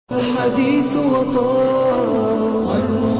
الحديث وطار.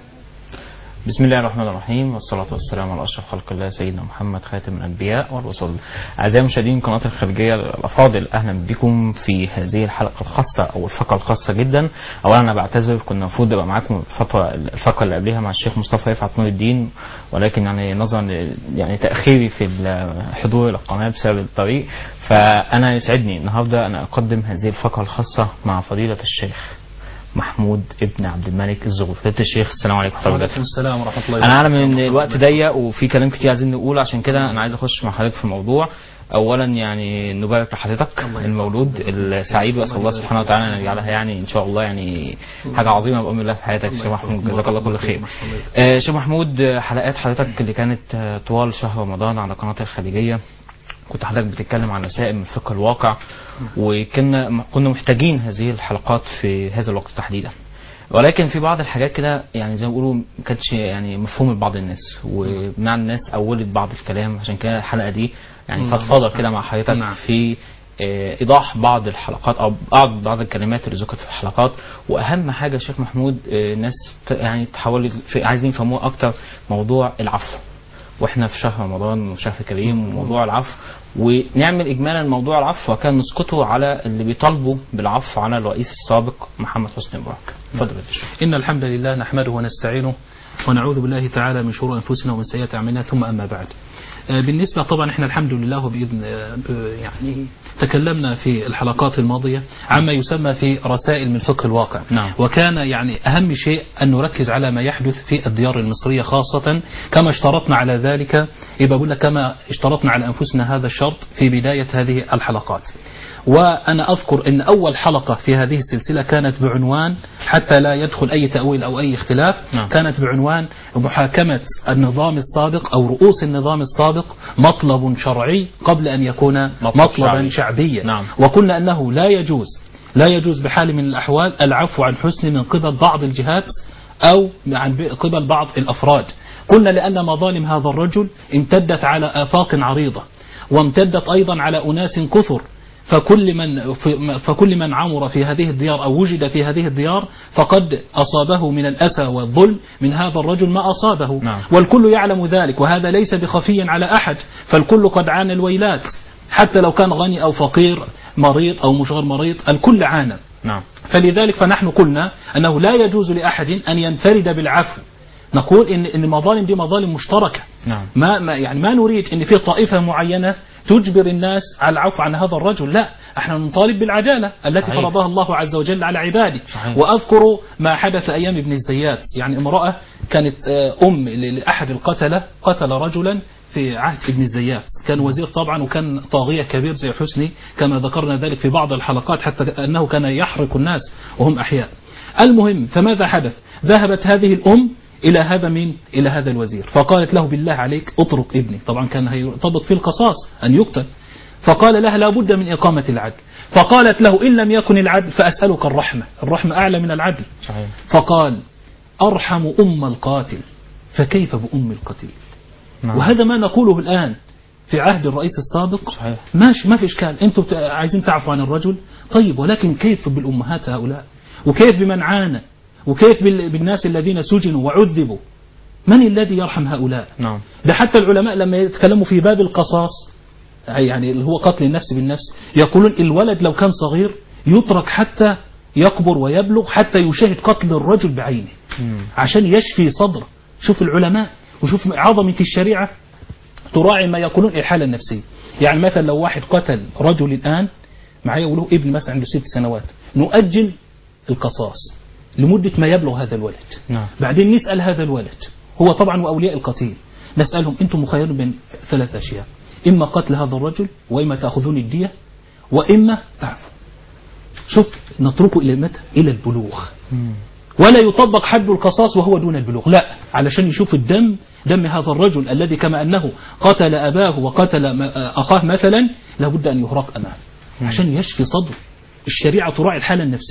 بسم الله الرحمن الرحيم، والصلاة والسلام على أشرف خلق الله سيدنا محمد خاتم الأنبياء والرسل. أعزائي مشاهدين قناة الخارجية الأفاضل، أهلا بكم في هذه الحلقة الخاصة أو الفقرة الخاصة جدا. أولا أنا بعتذر، كنا المفروض أبقى معاكم الفقرة اللي قبلها مع الشيخ مصطفى رفعت نور الدين، ولكن يعني نظرا تأخيري في الحضور إلى القناة بسبب الطريق، فأنا يسعدني النهاردة أن أقدم هذه الفقرة الخاصة مع فضيلة الشيخ محمود ابن عبد الملك الزغبي. فضيلة الشيخ السلام عليكم ورحمة الله. وعليكم السلام ورحمة الله. أنا أعلم إن الوقت ضيق وفي كلام كتير عايزين نقوله، عشان كده أنا عايز أخش مع حضرتك في الموضوع. أولا نبارك لحضرتك المولود السعيد، وأسأل الله سبحانه وتعالى أن يجعلها إن شاء الله حاجة عظيمة بأمر الله في حياتك. شيخ محمود جزاك الله كل خير. شيخ محمود، حلقات حضرتك اللي كانت طوال شهر رمضان على قناة الخليجية كنت حضرتك بتتكلم عن مسائل من فقه الواقع، وكنا محتاجين هذه الحلقات في هذا الوقت تحديدا، ولكن في بعض الحاجات كده زي ما بيقولوا ما كانتش مفهوم لبعض الناس، ومع الناس اولت بعض الكلام. عشان كده الحلقه دي فضفاضه كده مع حضرتك في ايضاح بعض الحلقات او بعض الكلمات اللي ذكرت في الحلقات. واهم حاجه يا شيخ محمود، الناس تحاول عايزين يفهموها اكتر، موضوع العفو، واحنا في شهر رمضان وشهر كريم، وموضوع العفو، ونعمل اجمالا موضوع العفو، وكان نسقطه على اللي بيطالبوا بالعفو على الرئيس السابق محمد حسني مبارك. اتفضل. ان الحمد لله نحمده ونستعينه ونعوذ بالله تعالى من شرور انفسنا ومن سيئات اعمالنا، ثم اما بعد. بالنسبة طبعا احنا الحمد لله بإذن تكلمنا في الحلقات الماضية عما يسمى في رسائل من فقه الواقع. نعم. وكان أهم شيء أن نركز على ما يحدث في الديار المصرية خاصة، كما اشترطنا على ذلك. يبقى أقول لك كما اشترطنا على أنفسنا هذا الشرط في بداية هذه الحلقات. وأنا أذكر أن أول حلقة في هذه السلسلة كانت بعنوان، حتى لا يدخل أي تأويل أو أي اختلاف، كانت بعنوان محاكمة النظام السابق أو رؤوس النظام السابق مطلب شرعي قبل أن يكون مطلبا شعبيا. نعم. وقلنا أنه لا يجوز بحال من الأحوال العفو عن حسن من قبل بعض الجهات أو عن قبل بعض الأفراد. قلنا لأن مظالم هذا الرجل امتدت على آفاق عريضة، وامتدت أيضا على أناس كثر، فكل من عمر في هذه الديار أو وجد في هذه الديار فقد أصابه من الأسى والظلم من هذا الرجل ما أصابه. نعم. والكل يعلم ذلك، وهذا ليس بخفي على أحد، فالكل قد عانى الويلات، حتى لو كان غني أو فقير، مريض أو مش غير مريض، الكل عانى. نعم. فلذلك فنحن قلنا أنه لا يجوز لأحد أن ينفرد بالعفو. نقول إن المظالم دي مظالم مشتركة. نعم. ما نريد إن في طائفة معينة تجبر الناس على العفو عن هذا الرجل، لا، احنا نطالب بالعدالة التي صحيح. فرضها الله عز وجل على عباده. صحيح. وأذكر ما حدث أيام ابن الزيات، امرأة كانت لأحد القتلة، قتل رجلا في عهد ابن الزيات، كان وزير طبعا، وكان طاغية كبير زي حسني كما ذكرنا ذلك في بعض الحلقات، حتى أنه كان يحرق الناس وهم أحياء. المهم، فماذا حدث؟ ذهبت هذه الأم إلى هذا الوزير، فقالت له بالله عليك اترك ابني، طبعا كان هيطبق فيه القصاص أن يقتل، فقال لها لا بد من إقامة العدل. فقالت له إن لم يكن العدل فأسألك الرحمة أعلى من العدل. صحيح. فقال أرحم أم القاتل فكيف بأم القتيل. نعم. وهذا ما نقوله الآن في عهد الرئيس السابق. صحيح. ماشي، ما في إشكال، أنتم عايزين تعفوا عن الرجل، طيب، ولكن كيف بالأمهات هؤلاء، وكيف بمن عانى، وكيف بالناس الذين سجنوا وعذبوا؟ من الذي يرحم هؤلاء؟ نعم. ده حتى العلماء لما يتكلموا في باب القصاص، اللي هو قتل النفس بالنفس، يقولون الولد لو كان صغير يترك حتى يكبر ويبلغ، حتى يشاهد قتل الرجل بعينه عشان يشفي صدره. شوف العلماء وشوف عظمة الشريعة تراعي ما يقولون الحالة النفسية. مثلا لو واحد قتل رجل الآن معايا وله ابن مثلا عنده 6 سنوات، نؤجل القصاص لمدة ما يبلغ هذا الولد. نعم. بعدين نسأل هذا الولد، هو طبعا وأولياء القتيل، نسألهم أنتم مخيرون بين 3 أشياء، إما قتل هذا الرجل، وإما تأخذون الدية، وإما تعفو. شوف، نتركه إلى متى؟ إلى البلوغ. ولا يطبق حد القصاص وهو دون البلوغ، لا، علشان يشوف دم هذا الرجل الذي كما أنه قتل أباه وقتل أخاه مثلا، لابد أن يهرق أمامه عشان يشفي صدره. الشريعة تراعي الحالة النفسية.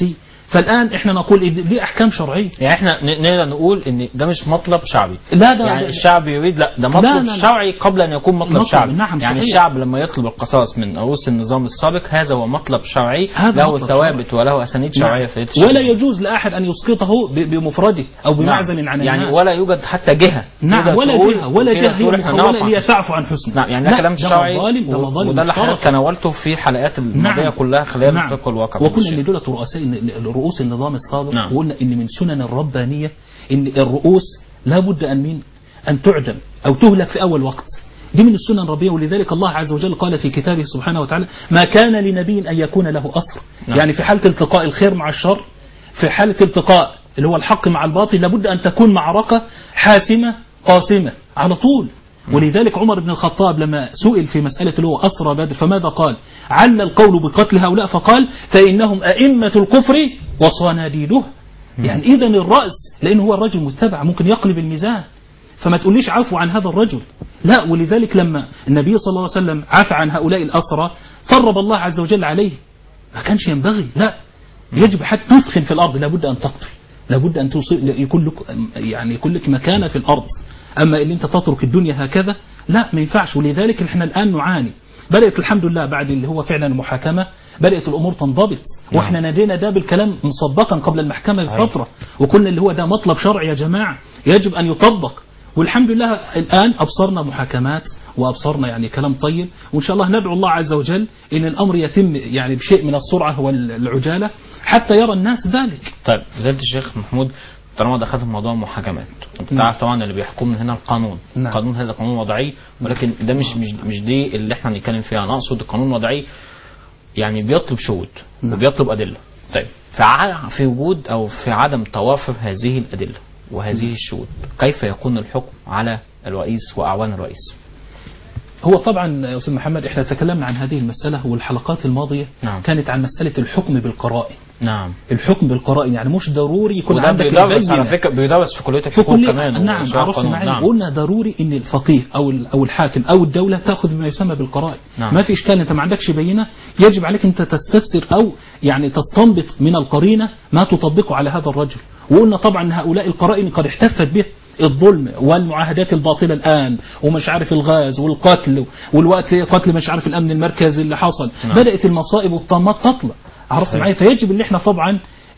فالآن احنا نقول دي أحكام شرعية. يعني احنا نقدر نقول ان ده مش مطلب شعبي. لا ده يعني الشعب يريد، لا ده مطلب لا. شرعي قبل ان يكون مطلب شعبي. نعم يعني صحيح. الشعب لما يطلب القصاص من رؤوس النظام السابق هذا هو مطلب شرعي له ثوابت وله اسانيد شرعيه في ولا يجوز لاحد ان يسقطه بمفرده او بمعزل عن يعني الناس. ولا يوجد حتى جهه. نعم ولا جهه هي مخوله هي تعفو عن حسنه. نعم يعني ده كلام شرعي وده اللي حضرتك تناولته في حلقات الماضيه كلها خلال الفقه والواقع. وكنا اللي دول رؤوس النظام السابق وقلنا ان من سنن الربانيه ان الرؤوس لابد ان تعدم او تهلك في اول وقت. دي من السنن الربانيه، ولذلك الله عز وجل قال في كتابه سبحانه وتعالى ما كان لنبي ان يكون له اسر. يعني في حاله التقاء الخير مع الشر، في حاله التقاء اللي هو الحق مع الباطل، لابد ان تكون معركه حاسمه قاسمه على طول. ولذلك عمر بن الخطاب لما سئل في مسألة اللي هو أسرى بدر فماذا قال؟ عل القول بقتل هؤلاء فقال فإنهم أئمة الكفر وصناديده. يعني إذا الرأس لأنه هو الرجل متبع ممكن يقلب الميزان، فما تقوليش عفو عن هذا الرجل، لا. ولذلك لما النبي صلى الله عليه وسلم عفى عن هؤلاء الأسرى ثرب الله عز وجل عليه، ما كانش ينبغي، لا يجب حتى تسخن في الأرض، لابد أن تقتل، لابد أن يكون لك مكانة في الأرض. أما اللي أنت تترك الدنيا هكذا لا، ما ينفعش. ولذلك احنا الآن نعاني. بدأت الحمد لله بعد اللي هو فعلا المحاكمة بدأت الأمور تنضبط، واحنا نادينا ده بالكلام مسبقا قبل المحكمة بفترة، وقلنا اللي هو ده مطلب شرعي يا جماعة يجب أن يطبق. والحمد لله الآن أبصرنا محاكمات وأبصرنا يعني كلام طيب، وإن شاء الله ندعو الله عز وجل إن الأمر يتم يعني بشيء من السرعة والعجالة حتى يرى الناس ذلك. طيب فضيلة الشيخ محمود، طالما دخلت في موضوع المحاكمات، انت تعرف طبعا اللي بيحكمنا هنا القانون. القانون هذا قانون وضعي، ولكن ده مش دي اللي احنا هنتكلم فيها. انا اقصد القانون الوضعي يعني بيطلب شهود وبيطلب ادله. طيب في وجود او في عدم توافر هذه الادله وهذه الشهود، كيف يكون الحكم على الرئيس واعوان الرئيس؟ هو طبعا يا استاذ محمد احنا تكلمنا عن هذه المسألة، والحلقات الماضية كانت عن مسألة الحكم بالقرائن. نعم. الحكم بالقرائن يعني مش ضروري يكون عندك بيدرس على فكرة، بيدرس في كلية الحقوق كمان. نعم عرفت معي. قلنا ضروري ان الفقيه او الحاكم او الدولة تأخذ بما يسمى بالقرائن. ما في اشكال، انت ما عندكش بينة يجب عليك انت تستفسر او يعني تستنبط من القرينة ما تطبقه على هذا الرجل. وقلنا طبعا هؤلاء القرائن قد احتفت به الظلم والمعاهدات الباطلة الآن، ومش عارف الغاز والقتل والوقت قتل مش عارف الأمن المركزي اللي حصل. بدأت المصائب والطامات تطلع، عرفت معي. فيجب ان احنا طبعا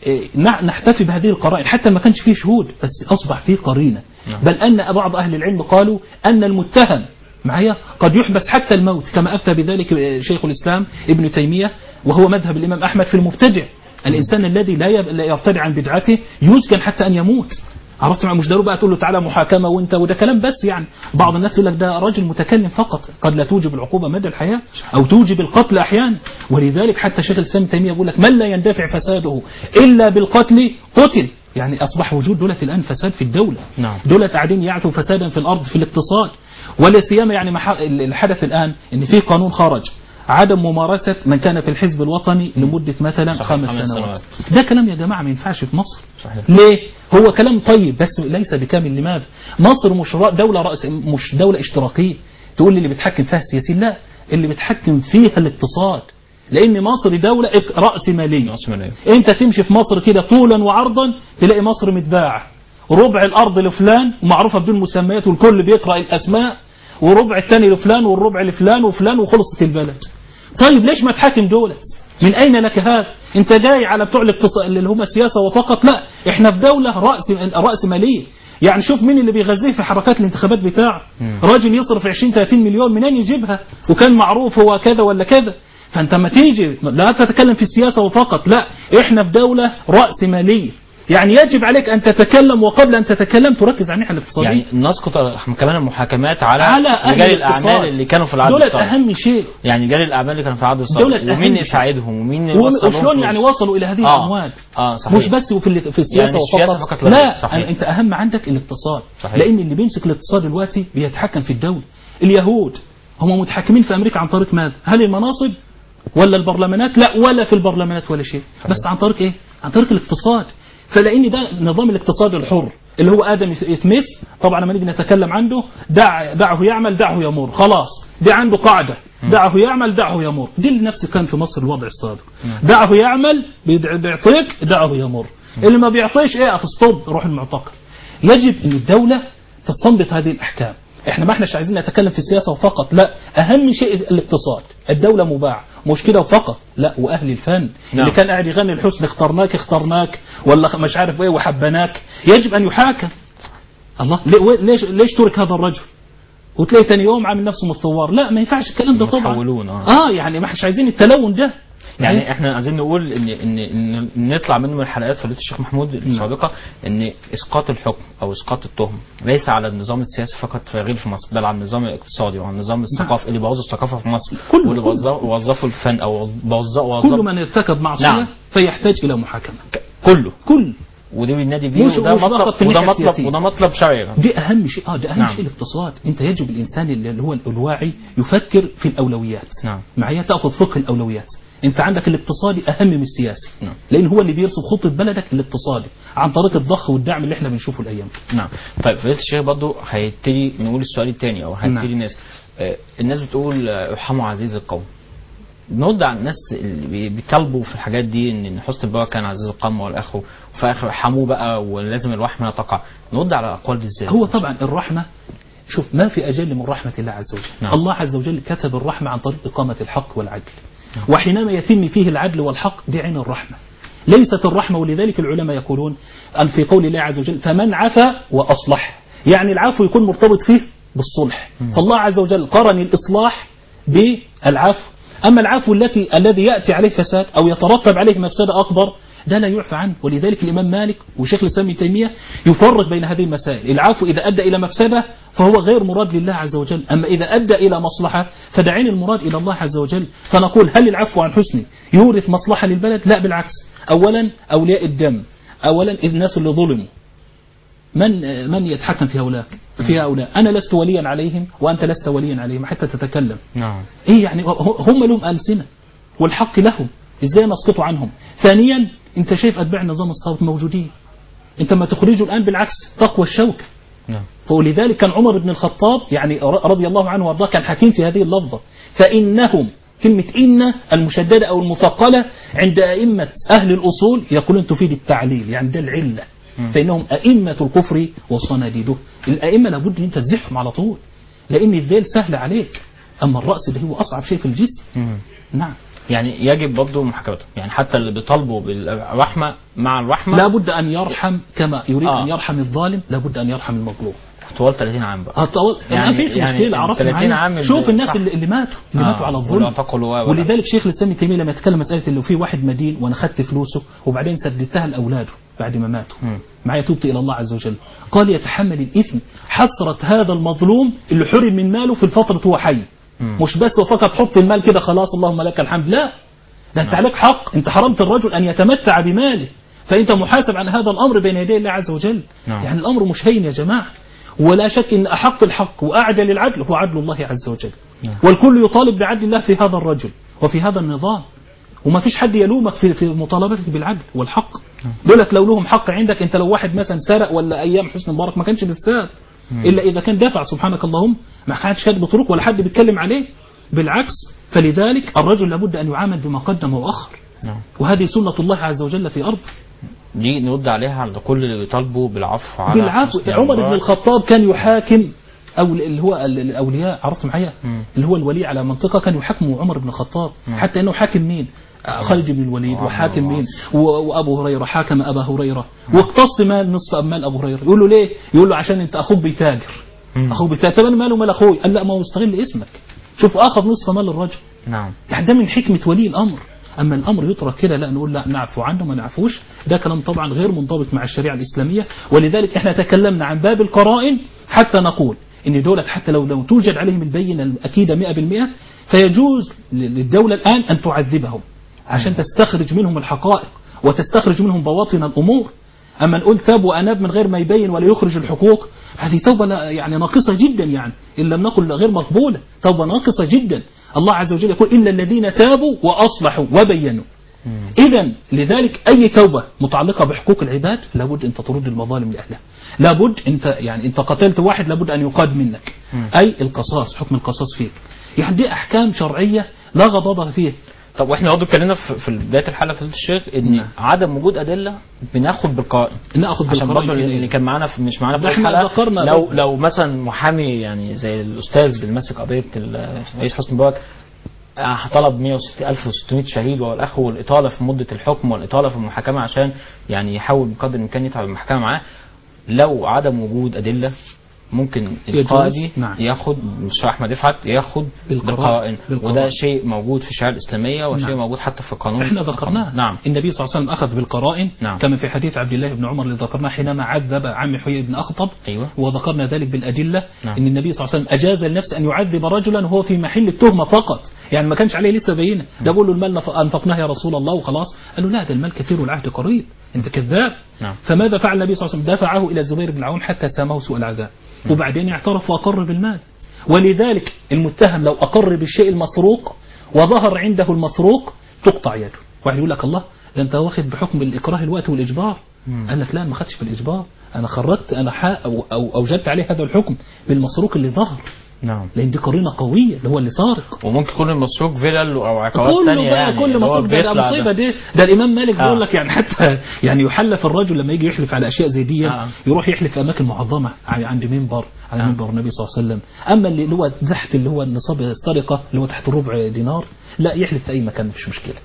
نحتفي بهذه القرائن حتى ما كانش فيه شهود، بس أصبح فيه قرينة. بل أن بعض أهل العلم قالوا أن المتهم معايا قد يحبس حتى الموت، كما أفتى بذلك شيخ الإسلام ابن تيمية، وهو مذهب الإمام أحمد في المبتدع. الإنسان الذي لا يرتدع عن بدعته يسجن حتى أن يموت، عرفت معي. مش ضروري بقى تقول له تعالى محاكمة وده كلام بس. يعني بعض الناس يقول لك ده راجل متكلم فقط، قد لا توجب العقوبة مدى الحياة أو توجب القتل أحيانا. ولذلك حتى شيخ الإسلام تيمية يقول لك من لا يندفع فساده إلا بالقتل قتل. يعني أصبح وجود دولة الآن فساد في الدولة. دولة قاعدين يعثوا فسادا في الأرض في الاقتصاد، ولا سيما يعني الحدث الآن إن في قانون خرج عدم ممارسة من كان في الحزب الوطني لمدة مثلا 5 سنوات. ده كلام يا جماعة ما ينفعش في مصر. صحيح. ليه؟ هو كلام طيب بس ليس بكامل. لماذا؟ مصر مش دولة مش دولة اشتراكية تقول لي اللي بيتحكم فيها السياسيين، لا، اللي بيتحكم فيها الاقتصاد. لأن مصر دولة رأس مالية. أنت تمشي في مصر كده طولا وعرضا تلاقي مصر متباعة، ربع الأرض لفلان ومعروفة بدون مسميات والكل بيقرأ الأسماء، وربع الثاني لفلان والربع لفلان وفلان وخلصت البلد. طيب ليش ما تحاكم دولة؟ من أين لك هذا؟ أنت جاي على بتوع الاقتصاد اللي هم سياسة وفقط؟ لا، إحنا في دولة رأس مالية. يعني شوف مين اللي بيغذيه في حركات الانتخابات بتاعه. راجل يصرف 20-30 مليون منين يجيبها؟ وكان معروف هو كذا ولا كذا. فأنت ما تيجي لا تتكلم في السياسة وفقط، لا، إحنا في دولة رأس مالية. يعني يجب عليك أن تتكلم، وقبل أن تتكلم تركز على الناحية الاقتصادية. يعني نسقط كمان المحاكمات على رجال الأعمال اللي كانوا في العدل الصالح. دولة أهم شيء. يعني رجال الأعمال اللي كانوا في العدل الصالح، ومين يساعدهم ومين يوصلهم، وشلون يعني وصلوا إلى هذه الأموال. صحيح. مش بس في السياسة يعني فقط. لا، أنت أهم عندك الاقتصاد. صحيح. لأن اللي بيمسك الاقتصاد دلوقتي بيتحكم في الدولة. اليهود هم متحكمين في أمريكا عن طريق ماذا؟ هل المناصب ولا البرلمانات؟ لا، ولا في البرلمانات ولا شيء. صحيح. بس عن طريق إيه؟ عن طريق الاقتصاد. فلأن ده نظام الاقتصاد الحر اللي هو آدم سميث. طبعا لما نيجي نتكلم عنه دعه يعمل دعه يمر، خلاص دي عنده قاعدة، دعه يعمل دعه يمر. دي اللي نفس كان في مصر الوضع السابق، دعه يعمل بيعطيك دعه يمر، اللي ما بيعطيش ايه ستوب روح المعتقل. يجب ان الدولة تستنبط هذه الأحكام. احنا ما احناش عايزين نتكلم في السياسة وفقط، لا، اهم شيء الاقتصاد. الدولة مباع مش كده وفقط، لا، واهل الفن اللي كان قاعد يغني الحسن اخترناك ولا مش عارف ايه وحبناك، يجب ان يحاكم. الله ليش ترك هذا الرجل وتلاقي ثاني يوم عامل نفسه متطور؟ لا، ما ينفعش الكلام ده طبعا. يعني ما احناش عايزين التلون ده. يعني احنا عايزين نقول ان نطلع منه من الحلقات فضيلة الشيخ محمود السابقه ان اسقاط الحكم او اسقاط التهم ليس على النظام السياسي فقط في غير في مصر، بل على النظام الاقتصادي وعلى النظام الثقافي اللي بوظوا الثقافه في مصر، واللي وظفوا الفن او وظفوا كل من ارتكب معصيه فيحتاج الى محاكمه. كل ودي بالنادي بيه، وده مطلب شرعي. دي اهم شيء. ده اهم شيء الاقتصاد. انت يجب الانسان اللي هو الواعي يفكر في الاولويات. معايا تاخذ فقه الاولويات. انت عندك الاقتصادي اهم من السياسي، لان هو اللي بيرسم خطه بلدك الاقتصادي عن طريق الضخ والدعم اللي احنا بنشوفه الايام دي. طيب فضيلة الشيخ برضه هيبتدي نقول السؤال الثاني او هيبتدي الناس بتقول ارحموا عزيز القوم. نرد على الناس اللي بيطالبوا في الحاجات دي ان حسن البلوى كان عزيز القوم والاخر وفي اخر ارحموه بقى ولازم الرحمه تقع. نرد على الاقوال دي ازاي؟ هو طبعا الرحمه، شوف، ما في اجل من رحمه الله عز وجل. الله عز وجل كتب الرحمه عن طريق اقامه الحق والعدل. وحينما يتم فيه العدل والحق دي عين الرحمه، ليست الرحمه. ولذلك العلماء يقولون أن في قول الله عز وجل فمن عفا واصلح، يعني العفو يكون مرتبط فيه بالصلح. فالله عز وجل قرن الاصلاح بالعفو. أما العفو الذي يأتي عليه فساد أو يترتب عليه مفسدة أكبر ده لا يعفى عنه. ولذلك الإمام مالك وشيخ الإسلام ابن تيمية يفرق بين هذه المسائل. العفو إذا أدى إلى مفسدة فهو غير مراد لله عز وجل، أما إذا أدى إلى مصلحة فدعين المراد إلى الله عز وجل. فنقول هل العفو عن حسن يورث مصلحة للبلد؟ لا، بالعكس. أولا أولياء الدم، أولا الناس اللي ظلموا، من يتحكم في هؤلاء؟ أنا لست وليا عليهم وأنت لست وليا عليهم حتى تتكلم. إيه يعني هم لهم ألسنة والحق لهم، إزاي نسقط عنهم؟ ثانيا أنت شايف أتباع النظام السابق موجودين، أنت ما تخرجوا الآن بالعكس تقوى الشوكة. فلذلك كان عمر بن الخطاب يعني رضي الله عنه وارضاه كان حكيم في هذه اللفظة. فإنهم، كلمة إن المشددة أو المثقلة عند أئمة أهل الأصول يقولون تفيد التعليل، يعني ده العلة. فإنهم أئمة الكفر وصناديده. الأئمة لابد أن أنت تزحهم على طول، لأن الذيل سهل عليك، أما الرأس ده هو أصعب شيء في الجسم. نعم، يعني يجب برضه محاكمته، يعني حتى اللي بيطالبوا بالرحمة مع الرحمة لابد أن يرحم كما يريد أن يرحم الظالم، لابد أن يرحم المظلوم. طوال 30 عام بقى. يعني ما فيش مشكلة. عرفت 30 عام. شوف الناس اللي ماتوا على الظلم. ولذلك شيخ الإسلام ابن تيمية لما يتكلم مسألة اللي في واحد مدين وأنا خدت فلوسه وبعدين سددتها لأولاده بعد ما ماتوا، معي تبت إلى الله عز وجل، قال يتحمل الإثم حسرة هذا المظلوم اللي حرم من ماله في الفترة هو حي. مش بس وفقط حط المال كده خلاص اللهم لك الحمد، لا، ده أنت عليك حق. أنت حرمت الرجل أن يتمتع بماله، فأنت محاسب عن هذا الأمر بين يدي الله عز وجل. يعني الأمر مش هين يا جماعة. ولا شك أن أحق الحق وأعجل العدل هو عدل الله عز وجل. والكل يطالب بعدل الله في هذا الرجل وفي هذا النظام، وما فيش حد يلومك في مطالبتك بالعدل والحق. دولك لو لهم حق عندك، انت لو واحد مثلا سرق ولا ايام حسني مبارك ما كانش بيتساب الا اذا كان دافع سبحانك اللهم، ما كانش كاتب بطرق ولا حد بيتكلم عليه، بالعكس. فلذلك الرجل لابد ان يعامل بما قدم واخر، وهذه سنة الله عز وجل في ارضه. دي نرد عليها على كل اللي بيطالبوا بالعفو على عمر بن الخطاب كان يحاكم أو اللي هو الأولياء، عرفت معايا، اللي هو الولي على منطقة كان يحكمه عمر بن الخطاب، حتى أنه حاكم مين؟ خالد بن الوليد، وحاكم مين؟ وأبو هريرة، حاكم أبا هريرة، واقتص مال نصف مال أبو هريرة. يقول له ليه؟ يقول له عشان أنت أخوك بيتاجر. أخوك بيتاجر، طب أنا ماله مال أخوي؟ قال لا، ما هو مستغل اسمك. شوف أخذ نصف مال الرجل. يعني ده من حكمة ولي الأمر. أما الأمر يترك كده لا نقول لا نعفو عنه ما نعفوش، ده كلام طبعا غير منضبط مع الشريعة الإسلامية. ولذلك احنا تكلمنا عن باب القرائن حتى نقول إن دولة حتى لو توجد عليهم البينة الأكيدة 100%، فيجوز للدولة الآن أن تعذبهم عشان تستخرج منهم الحقائق وتستخرج منهم بواطن الأمور. أما نقول تاب وأناب من غير ما يبين ولا يخرج الحقوق، هذه توبة يعني ناقصة جدا، يعني إن لم نقل غير مقبولة، توبة ناقصة جدا. الله عز وجل يقول إلا الذين تابوا وأصلحوا وبينوا. إذا لذلك أي توبة متعلقة بحقوق العباد لابد أن تطرد المظالم لأهلها، لابد أنت قتلت واحد لابد أن يقاد منك، أي القصاص، حكم القصاص فيك. يعني دي أحكام شرعية لا غضاضة فيها. طب واحنا برضه اتكلمنا في بدايه الحلقه فضيله الشيخ ان عدم وجود ادله بناخد بالقرائن، عشان برضه اللي كان معانا مش معانا في الحلقه لو مثلا محامي يعني زي الاستاذ اللي ماسك قضيه الرئيس حسني مبارك طلب 160,600 شهيد والاخ والاطاله في مده الحكم والاطاله في المحاكمه عشان يعني يحاول بقدر الامكان يتعب المحكمه معاه، لو عدم وجود ادله ممكن القاضي ياخد مش احمد رفعت ياخد بالقرائن، وده شيء موجود في الشريعه الاسلاميه وشيء موجود حتى في القانون. احنا ذكرناه. نعم. النبي صلى الله عليه وسلم اخذ بالقرائن. كما في حديث عبد الله بن عمر اللي ذكرناه حينما عذب عم حيي بن اخطب. أيوة. وذكرنا ذلك بالادله. ان النبي صلى الله عليه وسلم اجاز لنفسه ان يعذب رجلا وهو في محل التهمه فقط، يعني ما كانش عليه لسه بينه، ده بقول له المال انفقناه يا رسول الله وخلاص، قال له لا ده المال كثير والعهد قريب، انت كذاب. فماذا فعل النبي صلى الله عليه وسلم؟ دفعه الى الزبير بن العوام حتى سامه سوء العذاب، وبعدين اعترف وأقر بالمال. ولذلك المتهم لو أقر بالشيء المسروق وظهر عنده المسروق تقطع يده. واحد يقول لك الله ده أنت واخد بحكم الإكراه الوقت والإجبار. قال لك لا أنا ما خدتش بالإجبار، أنا خرجت أنا أو أوجدت عليه هذا الحكم بالمسروق اللي ظهر. نعم. لأن دي قرينة قوية اللي هو اللي سارق. وممكن يكون المسروق فيلل أو عقارات ثانية يعني. كل مسروق ده مصيبة دي. ده الإمام مالك بيقول لك يعني حتى يعني يحلف الرجل لما يجي يحلف على أشياء زي دي يروح يحلف في أماكن معظمة عند منبر على منبر النبي صلى الله عليه وسلم. أما اللي هو تحت اللي هو النصاب السرقة اللي هو تحت الربع دينار لا يحلف في أي مكان مش مشكلة.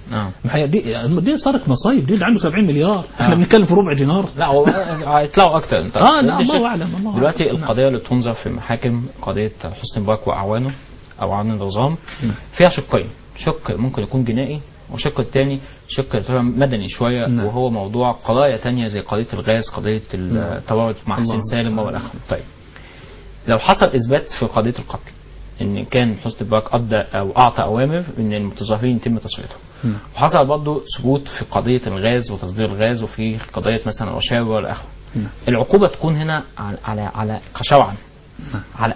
دي سرق مصايب، دي عنده 70 مليار احنا بنتكلم في ربع دينار. لا هو هيطلعوا أكتر. لا الله أعلم. دلوقتي القضية اللي بتنظر في المحاكم قضية حسني مبارك وأعوانه أو عن النظام فيها شقين، شق ممكن يكون جنائي والشق الثاني شق مدني شوية. وهو موضوع قضايا تانية زي قضية الغاز، قضية التورط مع حسين سالم والأخ. طيب لو حصل إثبات في قضية القتل إن كان حسني مبارك أدى أو أعطى أوامر إن المتظاهرين يتم تصفيتهم، وحصل برضه ثبوت في قضية الغاز وتصدير الغاز وفي قضية مثلا الرشاوى والأخ، العقوبة تكون هنا على شرعا على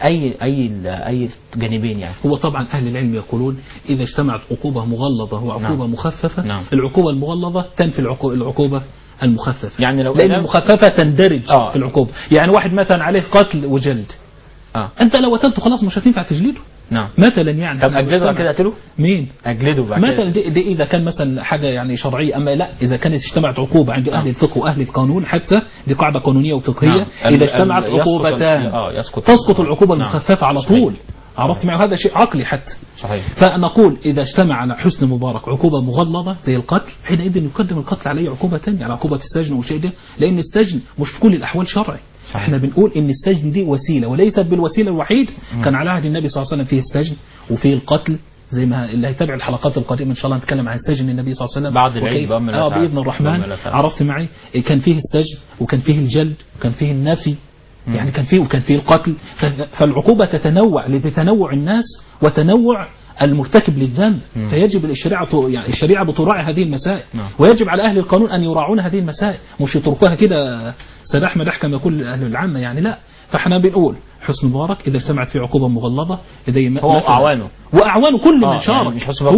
أي جانبين يعني. هو طبعا أهل العلم يقولون إذا اجتمعت عقوبة مغلظة وعقوبة مخففة العقوبة المغلظة تنفي العقوبة المخففة، يعني لأن المخففة تندرج في العقوبة. يعني واحد مثلا عليه قتل وجلد أنت لو قتلته خلاص مش هتنفع تجلده. نعم. مثلا يعني طب اجلده بعد كده اقتله؟ مين؟ اجلده بعد مثلا دي اذا كان مثلا حاجه يعني شرعيه. اما لا اذا كانت اجتمعت عقوبه عند اهل الفقه واهل القانون حتى دي قاعده قانونيه وفقهيه. اذا اجتمعت عقوبتان تسقط العقوبه المخففه على طول. عرفت معه هذا شيء عقلي حتى. صحيح. فنقول اذا اجتمع على حسني مبارك عقوبه مغلظه زي القتل حينئذ يقدم القتل عليه عقوبه ثانيه على عقوبه السجن وشيء ده، لان السجن مش في كل الاحوال شرعي. صحيح. احنا بنقول ان السجن دي وسيله وليست بالوسيله الوحيد. كان على عهد النبي صلى الله عليه وسلم فيه السجن وفيه القتل، زي ما اللي هيتابع الحلقات القادمه ان شاء الله نتكلم عن سجن النبي صلى الله عليه وسلم بعد العيد باذن الرحمن. عرفت معي كان فيه السجن وكان فيه الجلد وكان فيه النفي يعني كان فيه القتل. فالعقوبه تتنوع بتنوع الناس وتنوع المرتكب للذنب. فيجب الشريعه بتراعي هذه المسائل. ويجب على اهل القانون ان يراعون هذه المسائل، مش يتركوها كده سداح مداح كما يقول اهل العامه يعني. لا، فاحنا بنقول حسني مبارك اذا اجتمعت في عقوبه مغلظه زي هو واعوانه كل من شارك. يعني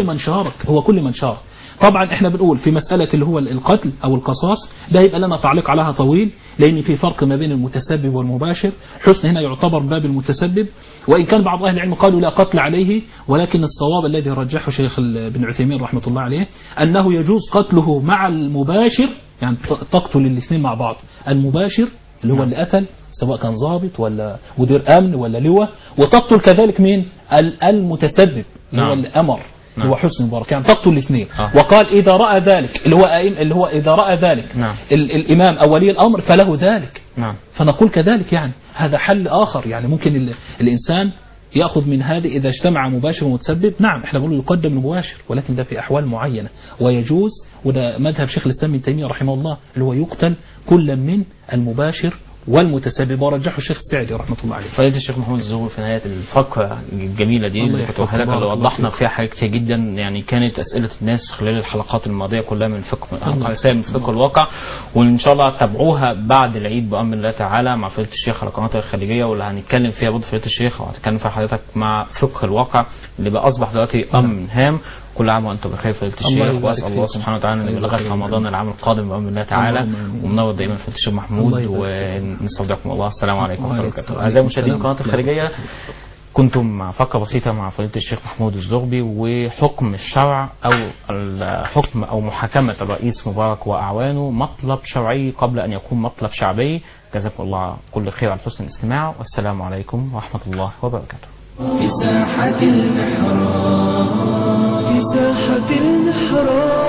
هو كل من شارك. طبعا احنا بنقول في مسألة اللي هو القتل او القصاص ده يبقى لنا تعليق عليها طويل، لان في فرق ما بين المتسبب والمباشر. حسني هنا يعتبر باب المتسبب، وان كان بعض اهل العلم قالوا لا قتل عليه، ولكن الصواب الذي رجحه شيخ بن عثيمين رحمة الله عليه انه يجوز قتله مع المباشر، يعني تقتل الاثنين مع بعض، المباشر اللي هو اللي قتل سواء كان ضابط ولا مدير امن ولا لواء، وتقتل كذلك مين المتسبب اللي هو اللي امر هو حسني مبارك، يعني تقتل الاثنين. وقال إذا رأى ذلك اللي هو إذا رأى ذلك الإمام أو ولي الأمر فله ذلك. فنقول كذلك يعني هذا حل آخر. يعني ممكن الإنسان يأخذ من هذه إذا اجتمع مباشر ومتسبب. نعم احنا بنقول يقدم المباشر، ولكن ده في أحوال معينة ويجوز. وده مذهب شيخ الإسلام ابن تيمية رحمه الله اللي هو يقتل كل من المباشر والمتسبب، ورجحه الشيخ السعدي رحمه الله عليه. فضيلة الشيخ محمود الزهور في نهاية الفقرة الجميلة دي اللي كنت حضرتك اللي وضحنا فيها حاجات كتير جدا، يعني كانت أسئلة الناس خلال الحلقات الماضية كلها من فقه من فقه الواقع، وإن شاء الله تابعوها بعد العيد بأمر الله تعالى مع فضيلة الشيخ على قناة الخليجية، واللي هنتكلم فيها برضه فضيلة الشيخ وهتكلم فيها حضرتك مع فقه الواقع اللي بقى أصبح دلوقتي أمر هام. كل عام وانتم بخير فضيلة الله الشيخ، يبارك واسال الله فيكم. سبحانه وتعالى ان الله يبلغك يبارك رمضان العام القادم بامر الله تعالى، اللهم آمين. ومنور دائما فضيلة الشيخ محمود، الله يبارك ونستودعكم الله. السلام عليكم ورحمه الله وبركاته. وعليكم اعزائي مشاهدين السلام. قناه الخارجيه، كنتم مع فقرة بسيطة مع فضيلة الشيخ محمود الزغبي وحكم الشرع أو الحكم أو محاكمة الرئيس مبارك وأعوانه، مطلب شرعي قبل أن يكون مطلب شعبي. جزاكم الله كل خير على حسن الاستماع، والسلام عليكم ورحمة الله وبركاته. في ساحة المحراب، في ساحة المحراب.